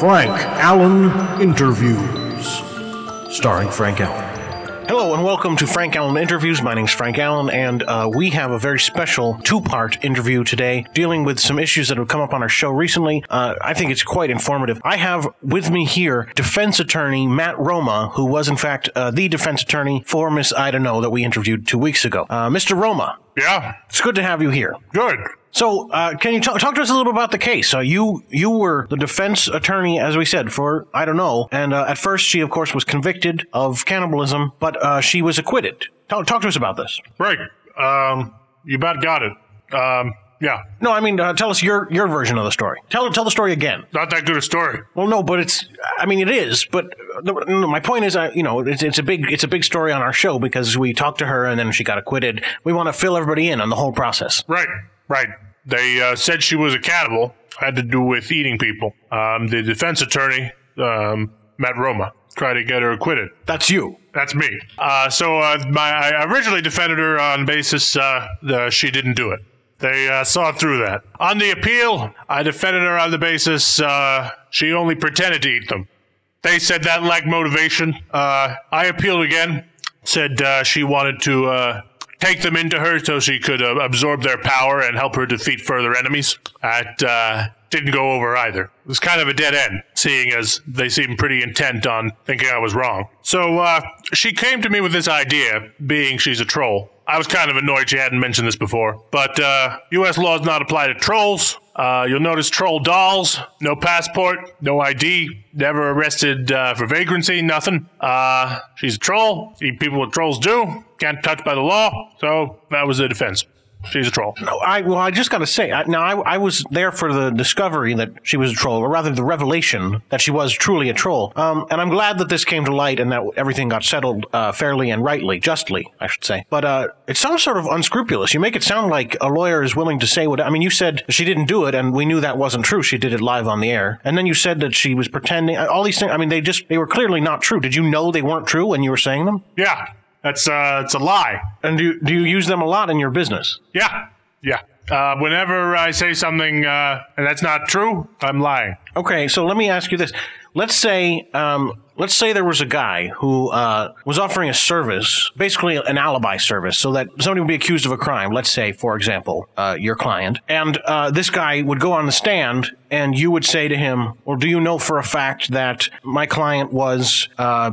Frank Allen Interviews, starring Frank Allen. Hello and welcome to Frank Allen Interviews. My name's Frank Allen, and we have a very special two-part interview today dealing with some issues that have come up on our show recently. I think it's quite informative. I have with me here defense attorney Matt Roma, who was in fact the defense attorney for Miss Ida No that we interviewed 2 weeks ago. Mr. Roma. Yeah? It's good to have you here. Good. So, can you talk to us a little bit about the case? You were the defense attorney, as we said, for Ida No, and at first she, of course, was convicted of cannibalism, but she was acquitted. Talk to us about this. Right. You about got it. Yeah. No, I mean, tell us your version of the story. Tell the story again. Not that good a story. Well, no, but it is. But my point is, it's a big story on our show because we talked to her and then she got acquitted. We want to fill everybody in on the whole process. Right. They said she was a cannibal. Had to do with eating people. The defense attorney, Matt Roma, tried to get her acquitted. That's you. That's me. I originally defended her on basis she didn't do it. They saw through that. On the appeal, I defended her on the basis she only pretended to eat them. They said that lacked motivation. I appealed again. Said she wanted to take them into her so she could absorb their power and help her defeat further enemies. That didn't go over either. It was kind of a dead end, seeing as they seemed pretty intent on thinking I was wrong. So she came to me with this idea, being she's a troll. I was kind of annoyed she hadn't mentioned this before. But U.S. law does not apply to trolls. You'll notice troll dolls, no passport, no ID, never arrested for vagrancy, nothing. She's a troll. See people what trolls do. Can't touch by the law. So that was the defense. She's a troll. No, I just got to say, I was there for the discovery that she was a troll, or rather the revelation that she was truly a troll. And I'm glad that this came to light and that everything got settled fairly and rightly, justly, I should say. But it sounds sort of unscrupulous. You make it sound like a lawyer is willing to say you said she didn't do it, and we knew that wasn't true. She did it live on the air. And then you said that she was pretending. All these things, they were clearly not true. Did you know they weren't true when you were saying them? Yeah. It's a lie. And do you use them a lot in your business? Yeah. Whenever I say something and that's not true, I'm lying. Okay, so let me ask you this. Let's say there was a guy who was offering a service, basically an alibi service, so that somebody would be accused of a crime. Let's say, for example, your client. And this guy would go on the stand, and you would say to him, well, do you know for a fact that my client was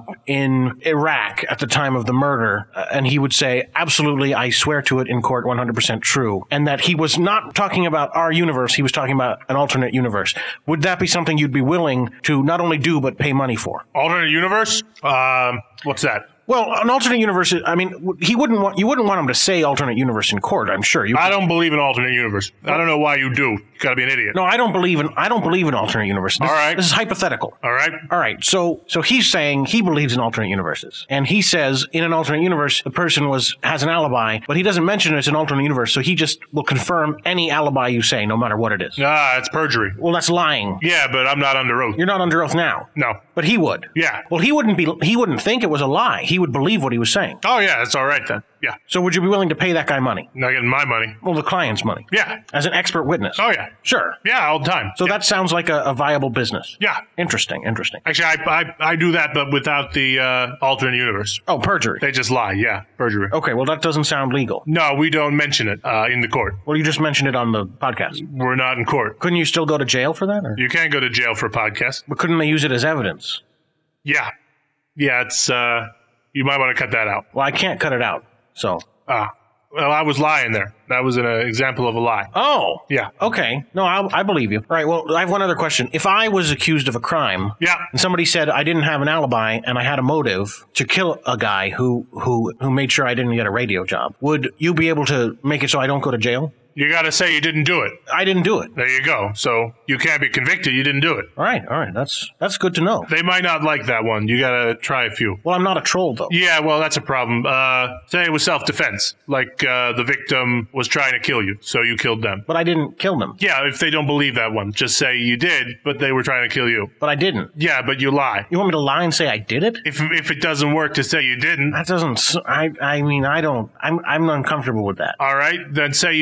in Iraq at the time of the murder? And he would say, absolutely, I swear to it in court, 100% true. And that he was not talking about our universe, he was talking about an alternate universe. Would that be something you'd be willing to not only do, but pay money for? Alternate universe? What's that? Well, an alternate universe, you wouldn't want him to say alternate universe in court, I'm sure. I don't believe in alternate universe. I don't know why you do. You gotta be an idiot. No, I don't believe in alternate universe. All right. This is hypothetical. All right. So he's saying he believes in alternate universes. And he says in an alternate universe, the person has an alibi, but he doesn't mention it's an alternate universe, so he just will confirm any alibi you say, no matter what it is. It's perjury. Well, that's lying. Yeah, but I'm not under oath. You're not under oath now. No. But he would. Yeah. Well, he wouldn't think it was a lie. He would believe what he was saying. Oh, yeah, that's all right then. Yeah. So would you be willing to pay that guy money? Not getting my money. Well, the client's money. Yeah. As an expert witness. Oh, yeah. Sure. Yeah, all the time. So that sounds like a viable business. Yeah. Interesting. Actually, I do that, but without the alternate universe. Oh, perjury. They just lie, yeah. Perjury. Okay, well, that doesn't sound legal. No, we don't mention it in the court. Well, you just mentioned it on the podcast. We're not in court. Couldn't you still go to jail for that? Or? You can't go to jail for a podcast. But couldn't they use it as evidence? Yeah. Yeah, it's... you might want to cut that out. Well, I can't cut it out, so... Well, I was lying there. That was an example of a lie. Oh. Yeah. Okay. No, I believe you. All right, well, I have one other question. If I was accused of a crime... Yeah. And somebody said I didn't have an alibi and I had a motive to kill a guy who made sure I didn't get a radio job, would you be able to make it so I don't go to jail? You got to say you didn't do it. I didn't do it. There you go. So you can't be convicted. You didn't do it. All right. That's good to know. They might not like that one. You got to try a few. Well, I'm not a troll, though. Yeah, well, that's a problem. Say it was self-defense. Like the victim was trying to kill you, so you killed them. But I didn't kill them. Yeah, if they don't believe that one, just say you did, but they were trying to kill you. But I didn't. Yeah, but you lie. You want me to lie and say I did it? If it doesn't work to say you didn't. That doesn't... I mean, I don't... I'm uncomfortable with that. All right, then say you didn't,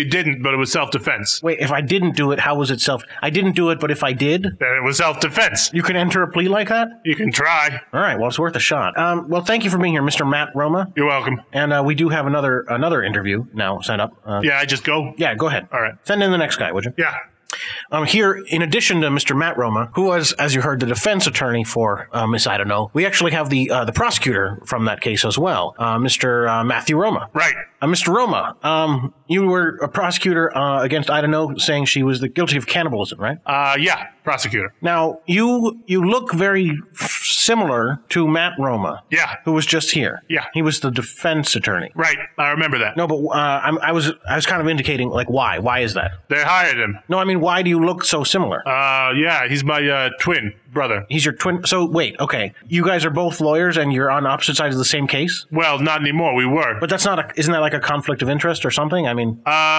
but it was self-defense. Wait, if I didn't do it, how was it I didn't do it, but if I did? Then it was self-defense. You can enter a plea like that? You can try. All right, well, it's worth a shot. Well, thank you for being here, Mr. Matt Roma. You're welcome. And we do have another interview now set up. Yeah, I just go? Yeah, go ahead. All right. Send in the next guy, would you? Yeah. Here, in addition to Mr. Matt Roma, who was, as you heard, the defense attorney for Miss I Don't Know, we actually have the prosecutor from that case as well, Mr. Matthew Roma. Right. Mr. Roma, you were a prosecutor against I Don't Know, saying she was guilty of cannibalism, right? Yeah, prosecutor. Now, you look very similar to Matt Roma. Yeah. Who was just here. Yeah. He was the defense attorney. Right. I remember that. No, but I was kind of indicating, like, why? Why is that? They hired him. No, I mean, why do you look so similar? Yeah, he's my twin brother. He's your twin. So, wait, okay. You guys are both lawyers and you're on opposite sides of the same case? Well, not anymore. We were. But isn't that like a conflict of interest or something? I mean...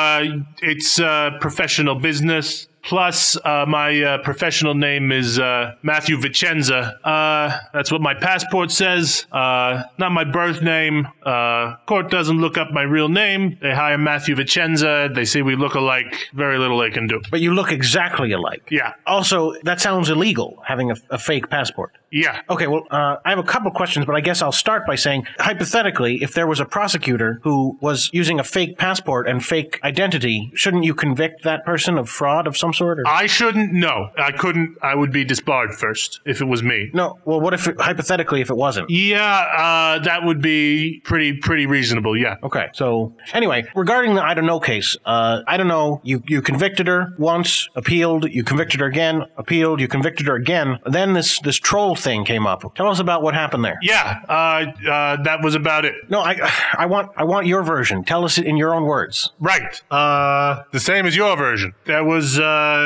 It's professional business. Plus, my professional name is Matthew Vicenza. That's what my passport says. Not my birth name. Court doesn't look up my real name. They hire Matthew Vicenza. They say we look alike. Very little they can do. But you look exactly alike. Yeah. Also, that sounds illegal, having a fake passport. Yeah. Okay, well, I have a couple questions, but I guess I'll start by saying, hypothetically, if there was a prosecutor who was using a fake passport and fake identity, shouldn't you convict that person of fraud of some sort? Or? I shouldn't. No, I couldn't. I would be disbarred first if it was me. No. Well, what if hypothetically if it wasn't? Yeah, that would be pretty reasonable. Yeah. Okay. So anyway, regarding the I Don't Know case, I don't know. You convicted her once, appealed. You convicted her again, appealed. You convicted her again. Then this troll thing came up. Tell us about what happened there. Yeah. That was about it. No, I want your version. Tell us it in your own words. Right. The same as your version. There was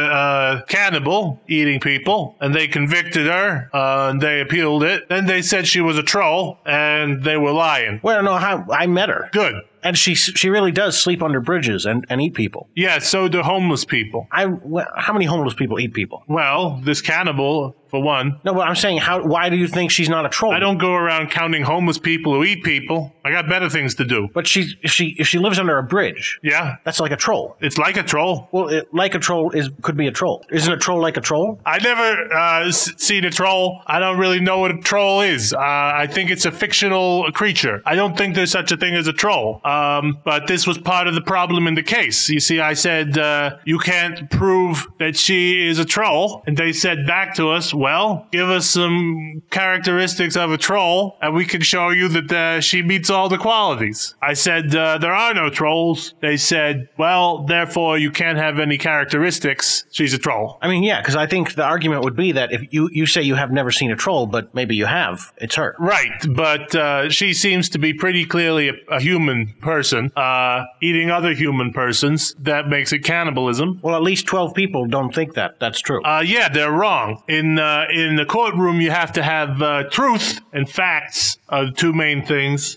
cannibal eating people, and they convicted her, and they appealed it. Then they said she was a troll, and they were lying. Well, no, I met her. Good. And she really does sleep under bridges and eat people. Yeah, so do homeless people. How many homeless people eat people? Well, this cannibal, for one. No, but I'm saying, why do you think she's not a troll? I don't go around counting homeless people who eat people. I got better things to do. But if she lives under a bridge, yeah, that's like a troll. It's like a troll. Well, like a troll could be a troll. Isn't a troll like a troll? I never seen a troll. I don't really know what a troll is. I think it's a fictional creature. I don't think there's such a thing as a troll. But this was part of the problem in the case. You see, I said, you can't prove that she is a troll. And they said back to us, well, give us some characteristics of a troll, and we can show you that she meets all the qualities. I said, there are no trolls. They said, well, therefore, you can't have any characteristics. She's a troll. I mean, yeah, because I think the argument would be that if you say you have never seen a troll, but maybe you have, it's her. Right, but she seems to be pretty clearly a human person. Eating other human persons, that makes it cannibalism. Well, at least 12 people don't think that. That's true. Yeah, they're wrong. In the courtroom, you have to have truth and facts are the two main things.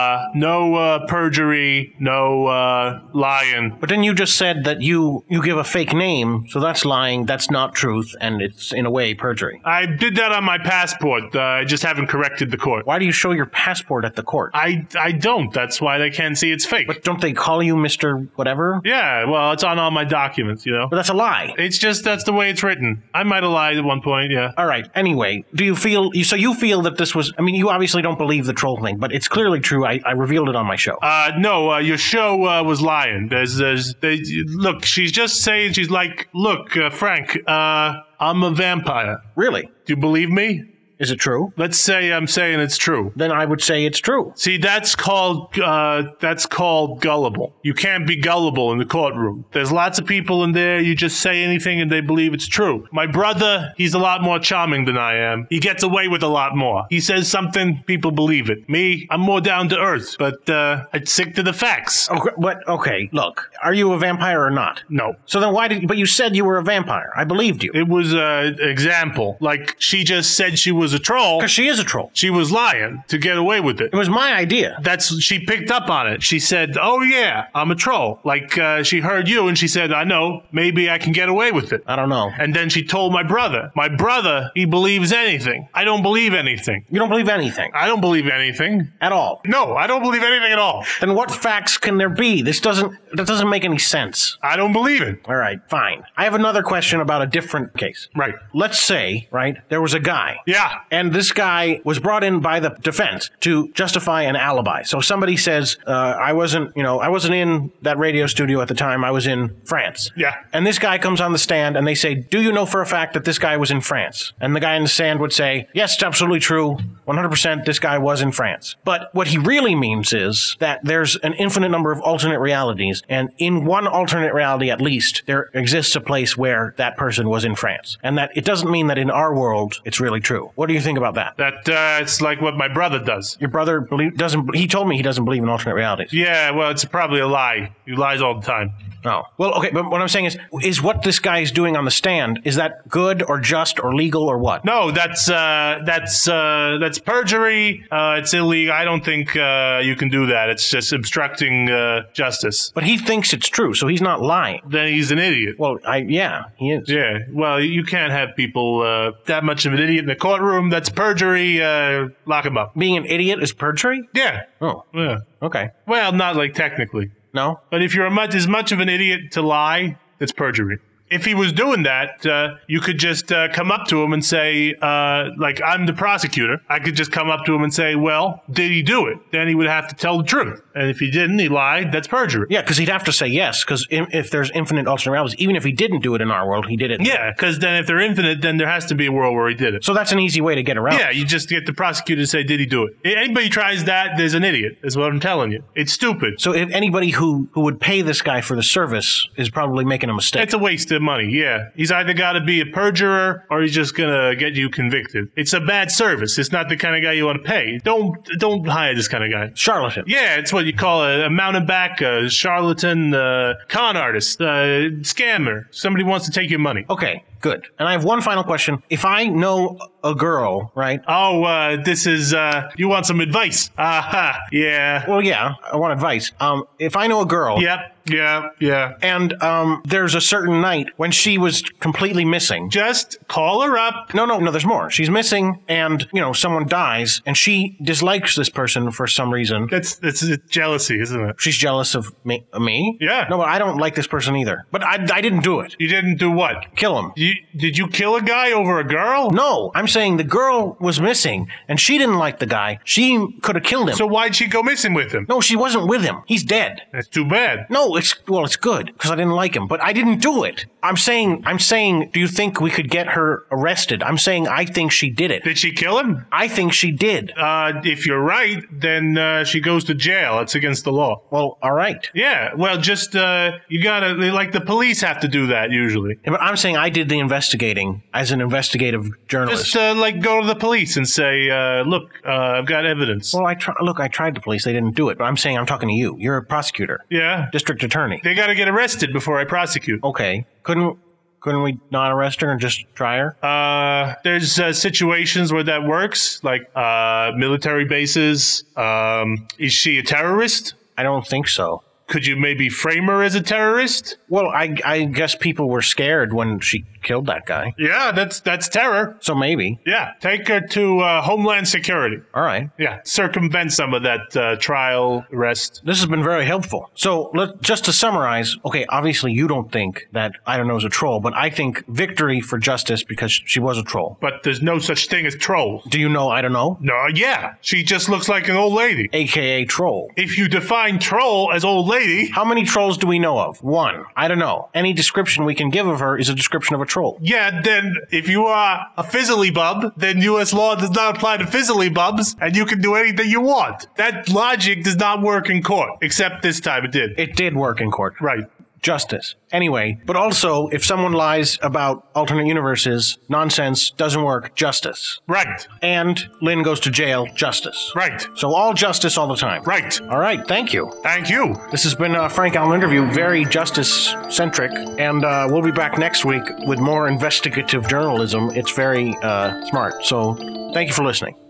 No perjury, no lying. But then you just said that you give a fake name, so that's lying, that's not truth, and it's, in a way, perjury. I did that on my passport. I just haven't corrected the court. Why do you show your passport at the court? I don't. That's why they can't see it's fake. But don't they call you Mr. Whatever? Yeah, well, it's on all my documents, you know. But that's a lie. It's just, that's the way it's written. I might have lied at one point, yeah. All right. Anyway, do you feel, so you feel that this was, I mean, you obviously don't believe the troll thing, but it's clearly true. I revealed it on my show. No, your show was lying. Look, she's just saying, she's like, look, Frank, I'm a vampire. Really? Do you believe me? Is it true? Let's say I'm saying it's true. Then I would say it's true. See, that's called gullible. You can't be gullible in the courtroom. There's lots of people in there, you just say anything and they believe it's true. My brother, he's a lot more charming than I am. He gets away with a lot more. He says something, people believe it. Me, I'm more down to earth, but I'd stick to the facts. Okay, look, are you a vampire or not? No. So then but you said you were a vampire. I believed you. It was an example. Like, she just said she was was a troll, Because she is a troll. she was lying to get away with it. It was my idea. She picked up on it. She said, "Oh yeah, I'm a troll." Like she heard you, and she said, "I know. Maybe I can get away with it." I don't know. And then she told my brother. My brother, he believes anything. I don't believe anything. You don't believe anything I don't believe anything. at all. No, I don't believe anything at all. Then what facts can there be? That doesn't make any sense. I don't believe it. All right, fine. I have another question about a different case. Right. Let's say, right, there was a guy. Yeah. And this guy was brought in by the defense to justify an alibi. So somebody says, I wasn't in that radio studio at the time. I was in France. Yeah. And this guy comes on the stand and they say, do you know for a fact that this guy was in France? And the guy in the stand would say, yes, it's absolutely true. 100% this guy was in France. But what he really means is that there's an infinite number of alternate realities. And in one alternate reality, at least, there exists a place where that person was in France. And that it doesn't mean that in our world, it's really true. What do you think about that? That it's like what my brother does. Your brother he told me he doesn't believe in alternate realities. Yeah, well, it's probably a lie. He lies all the time. Oh. Well, okay, but what I'm saying is what this guy is doing on the stand, is that good or just or legal or what? No, that's perjury. It's illegal. I don't think you can do that. It's just obstructing justice. But he thinks it's true, so he's not lying. Then he's an idiot. Well, yeah, he is. Yeah, well, you can't have people that much of an idiot in the courtroom. That's perjury. Lock him up. Being an idiot is perjury? Yeah. Oh, Yeah. okay. Well, not like technically. No? But if you're as much of an idiot to lie, it's perjury. If he was doing that, you could just come up to him and say, like, I'm the prosecutor. I could just come up to him and say, well, did he do it? Then he would have to tell the truth. And if he didn't, he lied. That's perjury. Yeah, because he'd have to say yes, because if there's infinite alternate realities, even if he didn't do it in our world, he did it. Yeah, because then if they're infinite, then there has to be a world where he did it. So that's an easy way to get around. Yeah, you just get the prosecutor to say, did he do it? If anybody tries that, there's an idiot, is what I'm telling you. It's stupid. So if anybody who would pay this guy for the service is probably making a mistake. It's a waste of money, yeah. He's either got to be a perjurer or he's just going to get you convicted. It's a bad service. It's not the kind of guy you want to pay. Don't hire this kind of guy. Charlatan. Yeah, it's what you call a mountebank, a charlatan, con artist, scammer. Somebody wants to take your money. Okay, good. And I have one final question. If I know a girl, right? Oh, this is, you want some advice? Aha, yeah. Well, yeah, I want advice. If I know a girl. Yep. Yeah. And there's a certain night when she was completely missing. Just call her up. No, there's more. She's missing and, someone dies and she dislikes this person for some reason. That's jealousy, isn't it? She's jealous of me? Yeah. No, but I don't like this person either. But I didn't do it. You didn't do what? Kill him. Did you kill a guy over a girl? No, I'm saying the girl was missing and she didn't like the guy. She could have killed him. So why'd she go missing with him? No, she wasn't with him. He's dead. That's too bad. No, it's good because I didn't like him, but I didn't do it. I'm saying, do you think we could get her arrested? I'm saying I think she did it. Did she kill him? I think she did. If you're right, then she goes to jail. It's against the law. Well, all right. Yeah, well, just, you gotta, like the police have to do that usually. Yeah, but I'm saying I did the investigating as an investigative journalist. Just, go to the police and say, look, I've got evidence. Well, I tried the police. They didn't do it, but I'm saying I'm talking to you. You're a prosecutor. Yeah. District attorney. They gotta get arrested before I prosecute. Okay. Couldn't we not arrest her and just try her? There's situations where that works, like military bases. Is she a terrorist? I don't think so. Could you maybe frame her as a terrorist? Well, I guess people were scared when she killed that guy. Yeah, that's terror. So maybe. Yeah, take her to Homeland Security. All right. Yeah, circumvent some of that trial arrest. This has been very helpful. So just to summarize, okay, obviously you don't think that I don't know is a troll, but I think victory for justice because she was a troll. But there's no such thing as trolls. Do you know I don't know? No, yeah. She just looks like an old lady. AKA troll. If you define troll as old lady... How many trolls do we know of? One. I don't know. Any description we can give of her is a description of a troll. Yeah, then if you are a fizzly bub, then U.S. law does not apply to fizzly bubs, and you can do anything you want. That logic does not work in court, except this time it did. It did work in court. Right. justice. Anyway, but also, if someone lies about alternate universes, nonsense, doesn't work, justice. Right. And Lynn goes to jail, justice. Right. So all justice all the time. Right. All right, thank you. Thank you. This has been a Frank Allen interview, very justice-centric, and we'll be back next week with more investigative journalism. It's very smart, so thank you for listening.